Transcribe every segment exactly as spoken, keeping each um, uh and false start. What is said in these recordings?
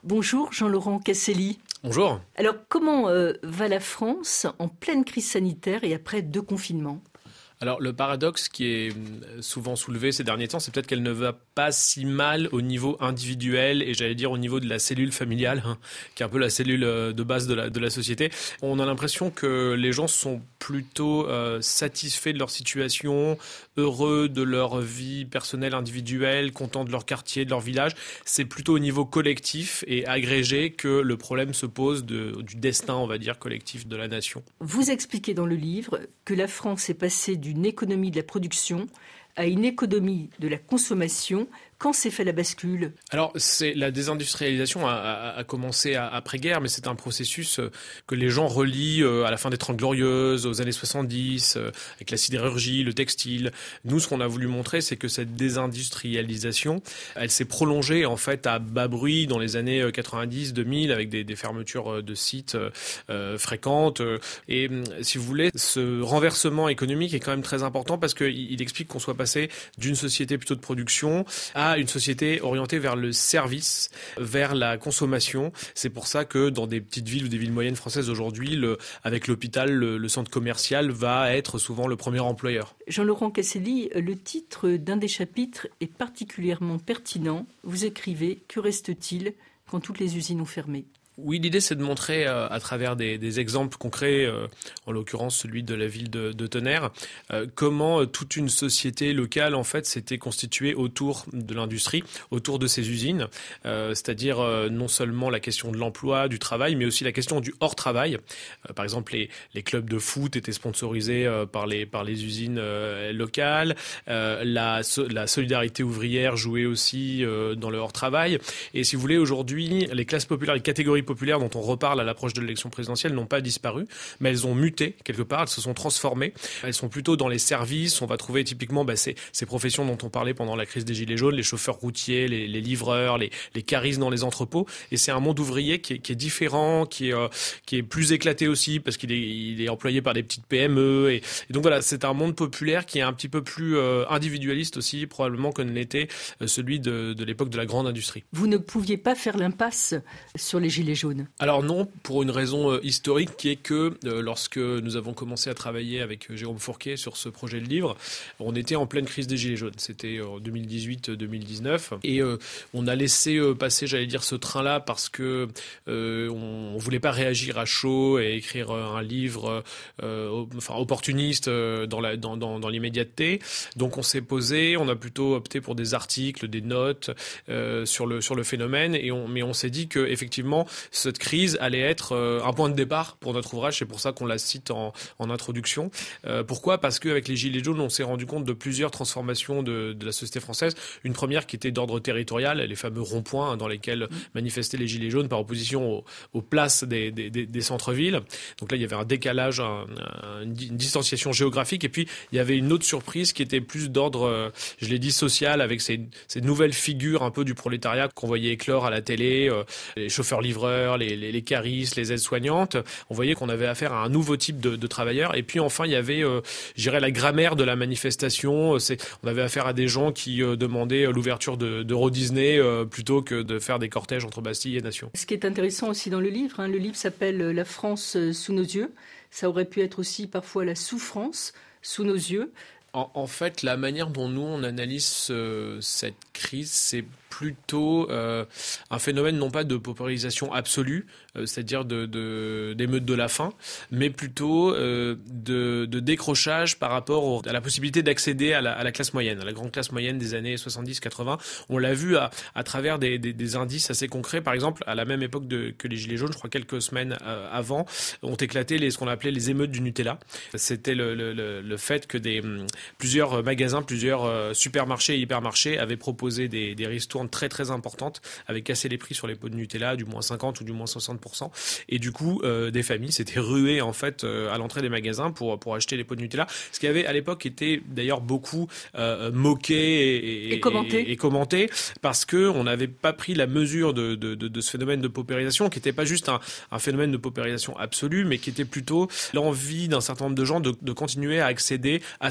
Bonjour Jean-Laurent Casselli. Bonjour. Alors comment euh, va la France en pleine crise sanitaire et après deux confinements ? Alors le paradoxe qui est souvent soulevé ces derniers temps, c'est peut-être qu'elle ne va pas si mal au niveau individuel et j'allais dire au niveau de la cellule familiale, hein, qui est un peu la cellule de base de la, de la société. On a l'impression que les gens sont plutôt euh, satisfaits de leur situation, heureux de leur vie personnelle, individuelle, contents de leur quartier, de leur village. C'est plutôt au niveau collectif et agrégé que le problème se pose de, du destin, on va dire, collectif de la nation. Vous expliquez dans le livre que la France est passée d'une économie de la production à une économie de la consommation. Quand s'est fait la bascule ? Alors, c'est, la désindustrialisation a, a, a commencé à, après-guerre, mais c'est un processus que les gens relient à la fin des Trente Glorieuses, aux années soixante-dix, avec la sidérurgie, le textile. Nous, ce qu'on a voulu montrer, c'est que cette désindustrialisation, elle s'est prolongée en fait à bas bruit dans les années quatre-vingt-dix, deux mille, avec des, des fermetures de sites euh, fréquentes. Et si vous voulez, ce renversement économique est quand même très important parce qu'il il explique qu'on soit passé d'une société plutôt de production à une société orientée vers le service, vers la consommation. C'est pour ça que dans des petites villes ou des villes moyennes françaises aujourd'hui, le, avec l'hôpital, le, le centre commercial va être souvent le premier employeur. Jean-Laurent Casselli, le titre d'un des chapitres est particulièrement pertinent. Vous écrivez « Que reste-t-il quand toutes les usines ont fermé ?» Oui, l'idée c'est de montrer euh, à travers des, des exemples concrets, euh, en l'occurrence celui de la ville de, de Tonnerre, euh, comment euh, toute une société locale en fait s'était constituée autour de l'industrie, autour de ces usines, euh, c'est-à-dire euh, non seulement la question de l'emploi, du travail, mais aussi la question du hors-travail. Euh, par exemple, les, les clubs de foot étaient sponsorisés euh, par les par les usines euh, locales, euh, la, so, la solidarité ouvrière jouait aussi euh, dans le hors-travail. Et si vous voulez, aujourd'hui, les classes populaires, les catégories populaires dont on reparle à l'approche de l'élection présidentielle n'ont pas disparu, mais elles ont muté quelque part, elles se sont transformées. Elles sont plutôt dans les services. On va trouver typiquement bah, ces, ces professions dont on parlait pendant la crise des Gilets jaunes, les chauffeurs routiers, les, les livreurs, les, les caristes dans les entrepôts. Et c'est un monde ouvrier qui est, qui est différent, qui est, euh, qui est plus éclaté aussi parce qu'il est, il est employé par des petites P M E. Et, et donc voilà, c'est un monde populaire qui est un petit peu plus euh, individualiste aussi probablement que ne l'était euh, celui de, de l'époque de la grande industrie. Vous ne pouviez pas faire l'impasse sur les Gilets jaunes ? Alors non, pour une raison euh, historique qui est que euh, lorsque nous avons commencé à travailler avec euh, Jérôme Fourquet sur ce projet de livre, on était en pleine crise des Gilets jaunes. C'était en deux mille dix-huit deux mille dix-neuf et euh, on a laissé euh, passer, j'allais dire, ce train-là parce que euh, on, on voulait pas réagir à chaud et écrire euh, un livre euh, enfin opportuniste euh, dans la dans, dans dans l'immédiateté. Donc on s'est posé, on a plutôt opté pour des articles, des notes euh, sur le sur le phénomène et on mais on s'est dit que effectivement cette crise allait être euh, un point de départ pour notre ouvrage. C'est pour ça qu'on la cite en, en introduction. Euh, pourquoi ? Parce qu'avec les Gilets jaunes, on s'est rendu compte de plusieurs transformations de, de la société française. Une première qui était d'ordre territorial, les fameux ronds-points hein, dans lesquels mmh. manifestaient les Gilets jaunes par opposition aux, aux places des, des, des, des centres-villes. Donc là, il y avait un décalage, un, un, une distanciation géographique. Et puis, il y avait une autre surprise qui était plus d'ordre, euh, je l'ai dit, social, avec ces, ces nouvelles figures un peu du prolétariat qu'on voyait éclore à la télé, euh, les chauffeurs-livreurs, les, les, les caristes, les aides-soignantes. On voyait qu'on avait affaire à un nouveau type de, de travailleurs. Et puis enfin, il y avait, euh, je dirais, la grammaire de la manifestation. C'est, on avait affaire à des gens qui euh, demandaient l'ouverture de, d'Euro Disney euh, plutôt que de faire des cortèges entre Bastille et Nation. Ce qui est intéressant aussi dans le livre, hein, le livre s'appelle « La France sous nos yeux ». Ça aurait pu être aussi parfois la souffrance sous nos yeux. En, en fait, la manière dont nous, on analyse euh, cette crise, c'est plutôt euh, un phénomène non pas de paupérisation absolue, euh, c'est-à-dire de, de, d'émeute de la faim, mais plutôt euh, de, de décrochage par rapport au, à la possibilité d'accéder à la, à la classe moyenne, à la grande classe moyenne des années soixante-dix quatre-vingts. On l'a vu à, à travers des, des, des indices assez concrets. Par exemple, à la même époque de, que les Gilets jaunes, je crois quelques semaines euh, avant, ont éclaté les, ce qu'on appelait les émeutes du Nutella. C'était le, le, le, le fait que des, plusieurs magasins, plusieurs euh, supermarchés et hypermarchés avaient proposé des, des ristournes très très importantes, avaient cassé les prix sur les pots de Nutella, du moins cinquante ou du moins soixante pour cent. Et du coup, euh, des familles s'étaient ruées en fait euh, à l'entrée des magasins pour pour acheter les pots de Nutella. Ce qui avait à l'époque été d'ailleurs beaucoup euh, moqué et, et, et, commenté. Et, et commenté parce que on n'avait pas pris la mesure de, de, de, de ce phénomène de paupérisation, qui n'était pas juste un, un phénomène de paupérisation absolue, mais qui était plutôt l'envie d'un certain nombre de gens de, de continuer à accéder à cette société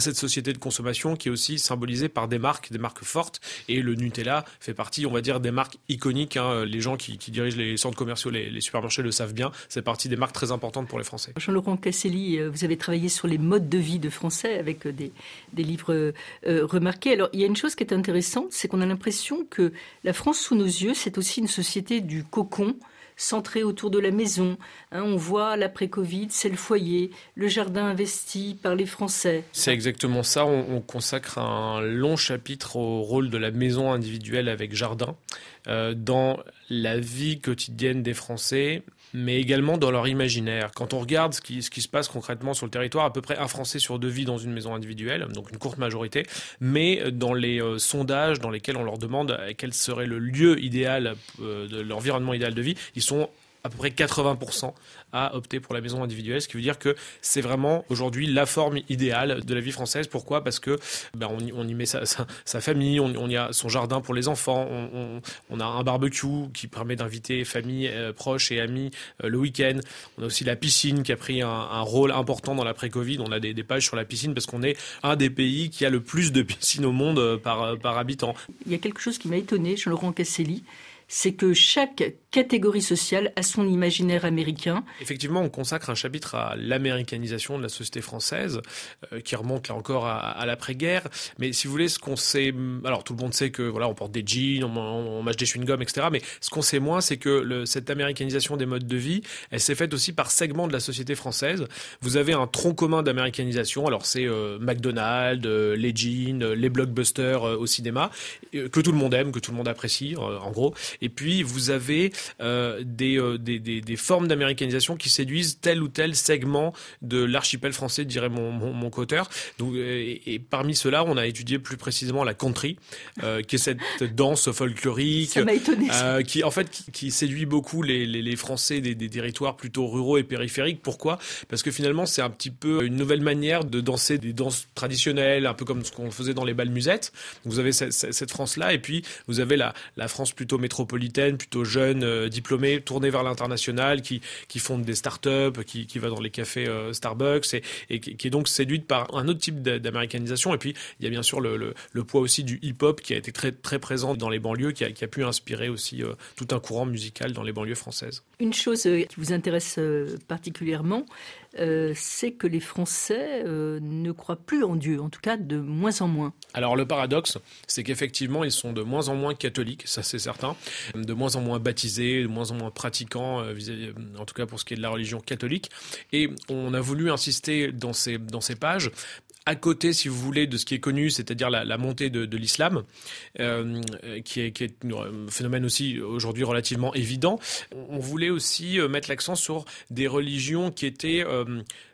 société de consommation qui est aussi symbolisée par des marques, des marques fortes. Et le Nutella fait partie, on va dire, des marques iconiques. Hein. Les gens qui, qui dirigent les centres commerciaux, les, les supermarchés le savent bien. C'est partie des marques très importantes pour les Français. Jean-Laurent Casselli, vous avez travaillé sur les modes de vie de Français avec des, des livres euh, remarqués. Alors, il y a une chose qui est intéressante, c'est qu'on a l'impression que la France sous nos yeux, c'est aussi une société du cocon, centré autour de la maison. Hein, on voit l'après-Covid, c'est le foyer, le jardin investi par les Français. C'est exactement ça. On, on consacre un long chapitre au rôle de la maison individuelle avec jardin euh, dans la vie quotidienne des Français, mais également dans leur imaginaire. Quand on regarde ce qui, ce qui se passe concrètement sur le territoire, à peu près un Français sur deux vit dans une maison individuelle, donc une courte majorité, mais dans les euh, sondages dans lesquels on leur demande quel serait le lieu idéal, euh, de l'environnement idéal de vie, ils sont à peu près quatre-vingts pour cent à opter pour la maison individuelle, ce qui veut dire que c'est vraiment aujourd'hui la forme idéale de la vie française. Pourquoi ? Parce que ben, on, y, on y met sa, sa, sa famille, on, on y a son jardin pour les enfants, on, on, on a un barbecue qui permet d'inviter famille, euh, proches et amis euh, le week-end. On a aussi la piscine qui a pris un, un rôle important dans l'après-Covid. On a des, des pages sur la piscine parce qu'on est un des pays qui a le plus de piscines au monde euh, par, par habitant. Il y a quelque chose qui m'a étonné, Jean-Laurent Casselli, c'est que chaque catégorie sociale a son imaginaire américain. Effectivement, on consacre un chapitre à l'américanisation de la société française, euh, qui remonte là encore à, à l'après-guerre. Mais si vous voulez, ce qu'on sait... Alors, tout le monde sait que voilà, on porte des jeans, on, on, on mâche des chewing-gums, et cetera. Mais ce qu'on sait moins, c'est que le, cette américanisation des modes de vie, elle s'est faite aussi par segments de la société française. Vous avez un tronc commun d'américanisation. Alors, c'est euh, McDonald's, euh, les jeans, euh, les blockbusters euh, au cinéma, euh, que tout le monde aime, que tout le monde apprécie, euh, en gros. Et puis, vous avez euh, des, euh, des, des, des formes d'américanisation qui séduisent tel ou tel segment de l'archipel français, dirait mon, mon, mon co-auteur. Donc, et, et parmi ceux-là, on a étudié plus précisément la country, euh, qui est cette danse folklorique. Ça m'a étonné, euh, qui, en fait, qui, qui séduit beaucoup les, les, les Français des, des territoires plutôt ruraux et périphériques. Pourquoi ? Parce que finalement, c'est un petit peu une nouvelle manière de danser des danses traditionnelles, un peu comme ce qu'on faisait dans les bals musettes. Donc, vous avez cette, cette France-là, et puis vous avez la, la France plutôt métropolitaine, plutôt jeune, euh, diplômée, tournée vers l'international, qui qui fonde des startups, qui qui va dans les cafés euh, Starbucks, et, et qui, qui est donc séduite par un autre type d'américanisation. Et puis il y a bien sûr le, le, le poids aussi du hip-hop qui a été très très présent dans les banlieues, qui a, qui a pu inspirer aussi euh, tout un courant musical dans les banlieues françaises. Une chose qui vous intéresse euh, particulièrement, euh, c'est que les Français euh, ne croient plus en Dieu, en tout cas de moins en moins. Alors le paradoxe, c'est qu'effectivement, ils sont de moins en moins catholiques, ça c'est certain, de moins en moins baptisés, de moins en moins pratiquants, euh, en tout cas pour ce qui est de la religion catholique. Et on a voulu insister dans ces, dans ces pages, à côté, si vous voulez, de ce qui est connu, c'est-à-dire la, la montée de, de l'islam, euh, qui est, qui est un phénomène aussi aujourd'hui relativement évident, on voulait aussi mettre l'accent sur des religions qui étaient... Euh,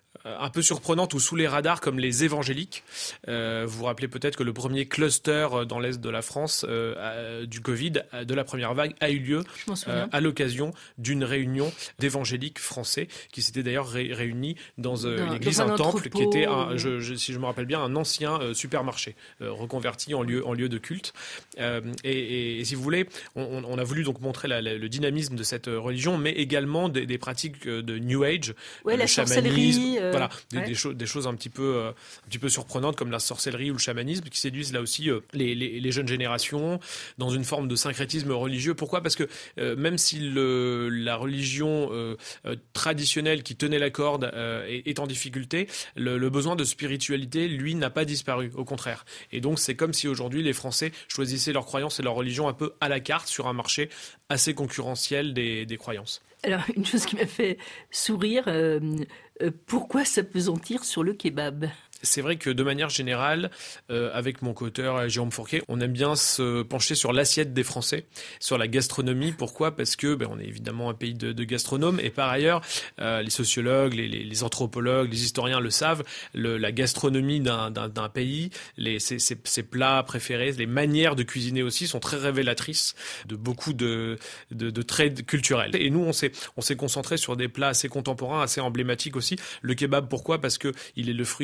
un peu surprenante ou sous les radars, comme les évangéliques. Euh, vous vous rappelez peut-être que le premier cluster dans l'est de la France euh, du Covid, de la première vague, a eu lieu euh, à l'occasion d'une réunion d'évangéliques français qui s'étaient d'ailleurs ré- réunis dans euh, une église, un, un temple qui était, un, je, je, si je me rappelle bien, un ancien euh, supermarché euh, reconverti en lieu, en lieu de culte. Euh, et, et, et si vous voulez, on, on a voulu donc montrer la, la, le dynamisme de cette religion, mais également des, des pratiques de New Age, ouais, euh, la le chamanisme. Euh, voilà, des, ouais. des, cho- des choses un petit peu, euh, un petit peu surprenantes comme la sorcellerie ou le chamanisme qui séduisent là aussi euh, les, les, les jeunes générations dans une forme de syncrétisme religieux. Pourquoi ? Parce que euh, même si le, la religion euh, euh, traditionnelle qui tenait la corde euh, est, est en difficulté, le, le besoin de spiritualité, lui, n'a pas disparu, au contraire. Et donc c'est comme si aujourd'hui les Français choisissaient leurs croyances et leur religion un peu à la carte sur un marché assez concurrentiel des, des croyances. Alors, une chose qui m'a fait sourire, euh, euh, pourquoi s'appesantir sur le kebab ? C'est vrai que de manière générale, euh, avec mon co-auteur Jérôme Fourquet, on aime bien se pencher sur l'assiette des Français, sur la gastronomie. Pourquoi ? Parce que ben, on est évidemment un pays de, de gastronomes, et par ailleurs, euh, les sociologues, les, les, les anthropologues, les historiens le savent, le, la gastronomie d'un, d'un, d'un pays, les, ses, ses, ses plats préférés, les manières de cuisiner aussi sont très révélatrices de beaucoup de, de, de traits culturels. Et nous, on s'est, on s'est concentré sur des plats assez contemporains, assez emblématiques aussi. Le kebab, pourquoi ? Parce que il est le fruit de l'immigration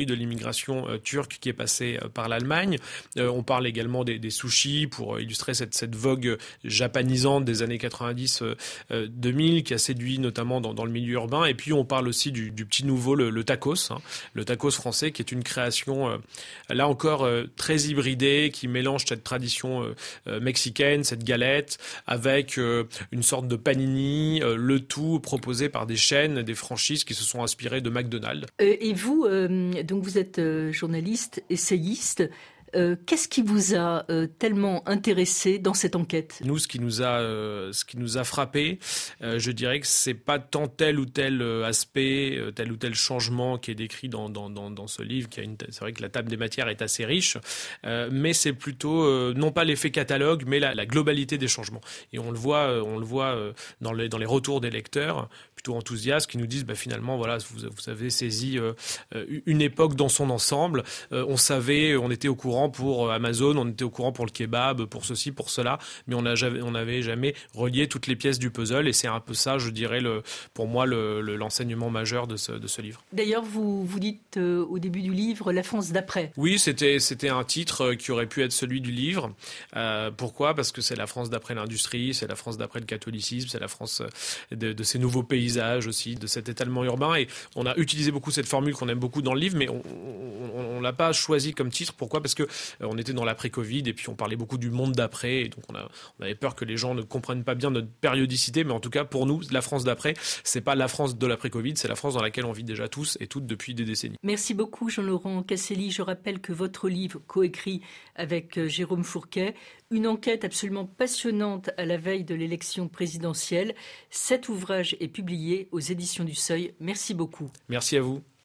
l'immigration euh, turque qui est passée euh, par l'Allemagne. Euh, on parle également des, des sushis pour illustrer cette, cette vogue japanisante des années quatre-vingt-dix deux mille qui a séduit notamment dans, dans le milieu urbain. Et puis on parle aussi du, du petit nouveau, le, le tacos, hein, le tacos français qui est une création euh, là encore euh, très hybridée qui mélange cette tradition euh, euh, mexicaine, cette galette avec euh, une sorte de panini, euh, le tout proposé par des chaînes, des franchises qui se sont inspirées de McDonald's. Euh, et vous, euh, donc vous êtes euh, journaliste, essayiste. Euh, qu'est-ce qui vous a euh, tellement intéressé dans cette enquête ? Nous, ce qui nous a, euh, ce qui nous a frappé, euh, je dirais que c'est pas tant tel ou tel euh, aspect, euh, tel ou tel changement qui est décrit dans dans dans, dans ce livre. Qui a une, c'est vrai que la table des matières est assez riche, euh, mais c'est plutôt euh, non pas l'effet catalogue, mais la, la globalité des changements. Et on le voit, euh, on le voit euh, dans les dans les retours des lecteurs plutôt enthousiastes qui nous disent, bah, finalement, voilà, vous, vous avez saisi euh, une époque dans son ensemble. Euh, on savait, on était au courant pour Amazon, on était au courant pour le kebab, pour ceci, pour cela, mais on n'avait jamais relié toutes les pièces du puzzle. Et c'est un peu ça, je dirais, le, pour moi, le, le, l'enseignement majeur de ce, de ce livre. D'ailleurs, vous, vous dites euh, au début du livre, la France d'après. Oui, c'était, c'était un titre qui aurait pu être celui du livre. Euh, pourquoi ? Parce que c'est la France d'après l'industrie, c'est la France d'après le catholicisme, c'est la France de, de ces nouveaux paysages aussi, de cet étalement urbain. Et on a utilisé beaucoup cette formule qu'on aime beaucoup dans le livre, mais on ne l'a pas choisi comme titre. Pourquoi ? Parce que euh, on était dans l'après-Covid et puis on parlait beaucoup du monde d'après. Et donc on, a, on avait peur que les gens ne comprennent pas bien notre périodicité. Mais en tout cas, pour nous, la France d'après, c'est pas la France de l'après-Covid, c'est la France dans laquelle on vit déjà tous et toutes depuis des décennies. Merci beaucoup Jean-Laurent Casselli. Je rappelle que votre livre, coécrit avec euh, Jérôme Fourquet, une enquête absolument passionnante à la veille de l'élection présidentielle. Cet ouvrage est publié aux éditions du Seuil. Merci beaucoup. Merci à vous.